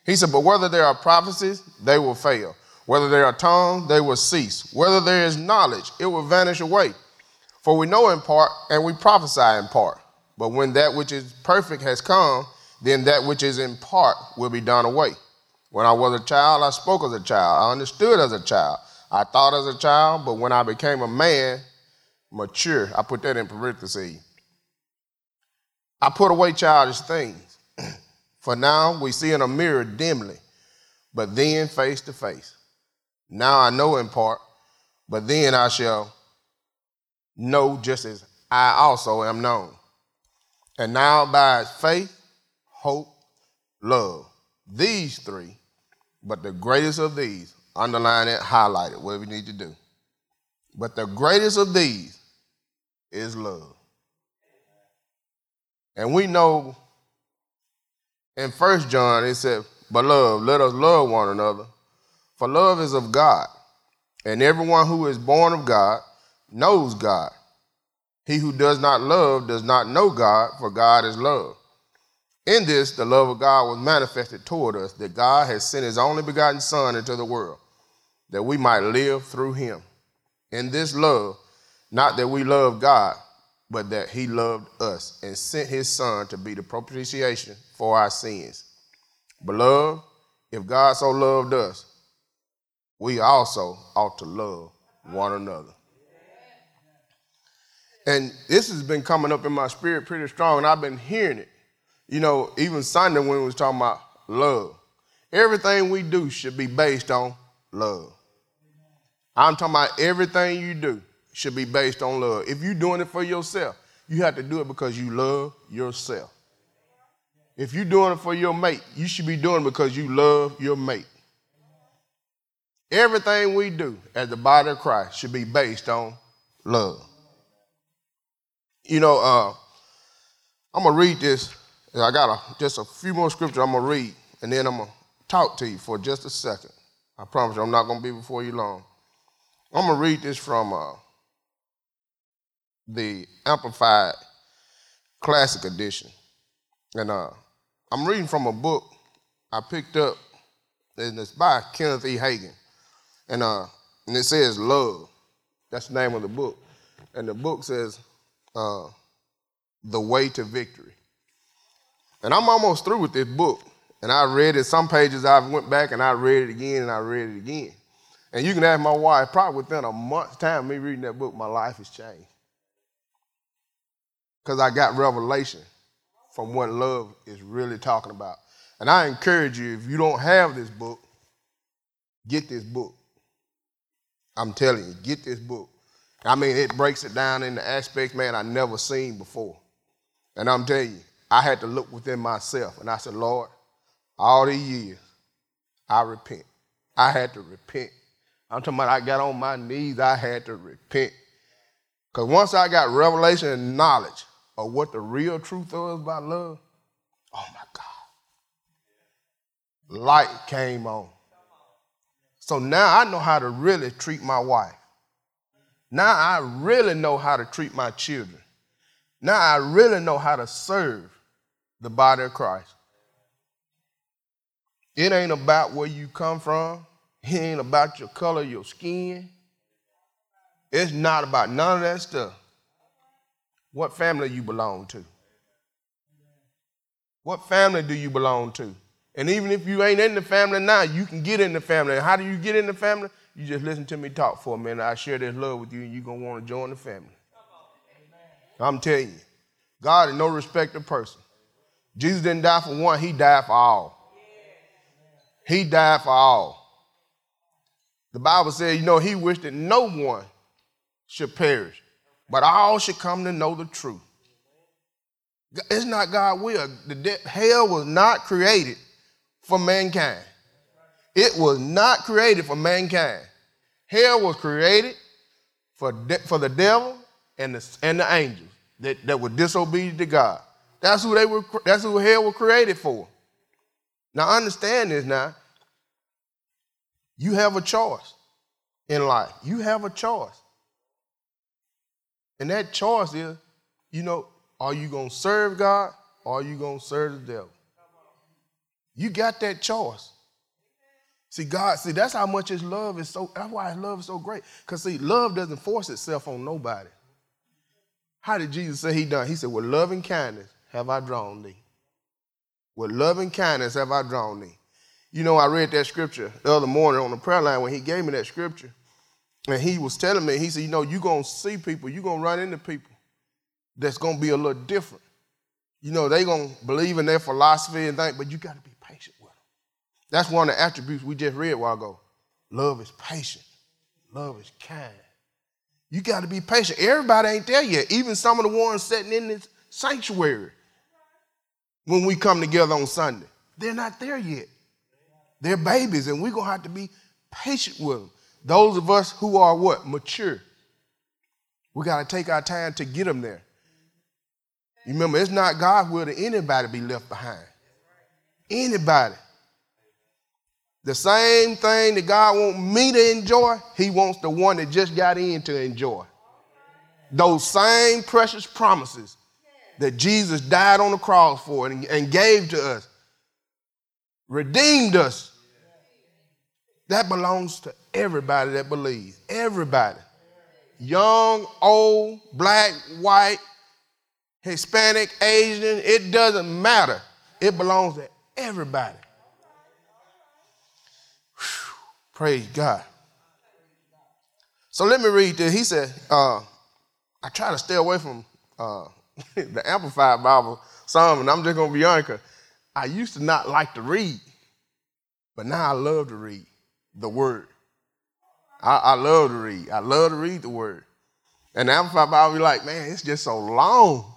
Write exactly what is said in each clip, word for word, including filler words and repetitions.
He said, but whether there are prophecies, they will fail. Whether there are tongues, they will cease. Whether there is knowledge, it will vanish away. For we know in part, and we prophesy in part. But when that which is perfect has come, then that which is in part will be done away. When I was a child, I spoke as a child. I understood as a child. I thought as a child, but when I became a man, mature, I put that in parentheses. I put away childish things. For now we see in a mirror dimly, but then face to face. Now I know in part, but then I shall know just as I also am known. And now abides faith, hope, love. These three, but the greatest of these, underline it, highlight it, whatever you need to do. But the greatest of these is love. And we know in First John it said, beloved, let us love one another, for love is of God. And everyone who is born of God knows God. He who does not love does not know God, for God is love. In this, the love of God was manifested toward us, that God has sent his only begotten Son into the world, that we might live through him. In this love, not that we love God, but that he loved us and sent his Son to be the propitiation for our sins. Beloved, if God so loved us, we also ought to love one another. And this has been coming up in my spirit pretty strong, and I've been hearing it. You know, even Sunday when we was talking about love. Everything we do should be based on love. I'm talking about everything you do should be based on love. If you're doing it for yourself, you have to do it because you love yourself. If you're doing it for your mate, you should be doing it because you love your mate. Everything we do as the body of Christ should be based on love. You know, uh, I'm going to read this. I got a, just a few more scriptures I'm going to read, and then I'm going to talk to you for just a second. I promise you I'm not going to be before you long. I'm going to read this from uh, the Amplified Classic Edition. And uh, I'm reading from a book I picked up, and it's by Kenneth E. Hagin. And, uh, and it says Love. That's the name of the book. And the book says uh, The Way to Victory. And I'm almost through with this book. And I read it. Some pages I went back and I read it again and I read it again. And you can ask my wife, probably within a month's time of me reading that book, my life has changed. Because I got revelation from what love is really talking about. And I encourage you, if you don't have this book, get this book. I'm telling you, get this book. I mean, it breaks it down into aspects, man, I never seen before. And I'm telling you, I had to look within myself. And I said, Lord, all these years, I repent. I had to repent. I'm talking about I got on my knees, I had to repent. Because once I got revelation and knowledge of what the real truth was about love, oh my God, light came on. So now I know how to really treat my wife. Now I really know how to treat my children. Now I really know how to serve the body of Christ. It ain't about where you come from. It ain't about your color, your skin. It's not about none of that stuff. What family you belong to? What family do you belong to? And even if you ain't in the family now, you can get in the family. And how do you get in the family? You just listen to me talk for a minute. I share this love with you, and you're going to want to join the family. I'm telling you, God is no respecter of person. Jesus didn't die for one. He died for all. He died for all. The Bible says, you know, he wished that no one should perish, but all should come to know the truth. It's not God's will. The de- hell was not created for mankind. It was not created for mankind. Hell was created for, de- for the devil and the, and the angels that, that were disobedient to God. That's who they were. That's who hell was created for. Now understand this now. You have a choice in life. You have a choice. And that choice is, you know, are you going to serve God or are you going to serve the devil? You got that choice. See, God, see, that's how much his love is so, that's why his love is so great. Because, see, love doesn't force itself on nobody. How did Jesus say he done? He said, with loving kindness have I drawn thee. With loving kindness have I drawn thee. You know, I read that scripture the other morning on the prayer line when he gave me that scripture. And he was telling me, he said, you know, you're going to see people, you're going to run into people that's going to be a little different. You know, they're going to believe in their philosophy and things, but you got to be patient with them. That's one of the attributes we just read a while ago. Love is patient. Love is kind. You got to be patient. Everybody ain't there yet. Even some of the ones sitting in this sanctuary when we come together on Sunday, they're not there yet. They're babies, and we're going to have to be patient with them. Those of us who are what? Mature. We got to take our time to get them there. You remember, it's not God's will that anybody be left behind. Anybody. The same thing that God wants me to enjoy, he wants the one that just got in to enjoy. Those same precious promises that Jesus died on the cross for and, and gave to us, redeemed us, that belongs to everybody that believes. Everybody. Young, old, black, white, Hispanic, Asian, it doesn't matter. It belongs to everybody. Whew, praise God. So let me read this. He said, uh, I try to stay away from uh, the Amplified Bible some, and I'm just going to be honest, because I used to not like to read, but now I love to read the word. I, I love to read. I love to read the word. And the Amplified Bible be like, man, it's just so long.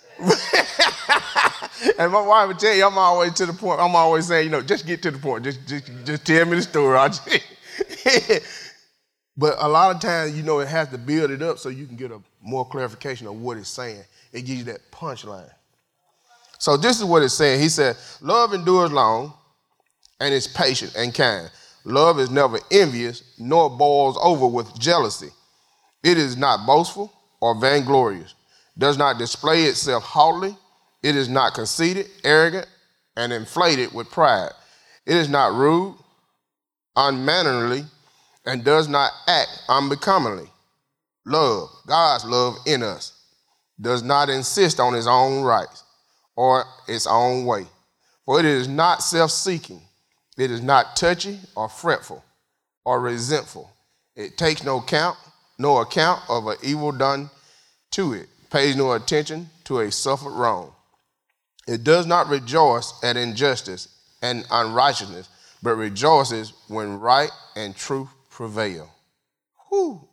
And my wife would tell you, I'm always to the point. I'm always saying, you know, just get to the point. Just, just, just tell me the story. I just But a lot of times, you know, it has to build it up so you can get a more clarification of what it's saying. It gives you that punchline. So this is what it's saying. He said, love endures long and is patient and kind. Love is never envious, nor boils over with jealousy. It is not boastful or vainglorious, does not display itself haughtily. It is not conceited, arrogant, and inflated with pride. It is not rude, unmannerly, and does not act unbecomingly. Love, God's love in us, does not insist on its own rights or its own way. For it is not self-seeking. It is not touchy or fretful or resentful. It takes no account, no account of an evil done to it, pays no attention to a suffered wrong. It does not rejoice at injustice and unrighteousness, but rejoices when right and truth prevail. Whew.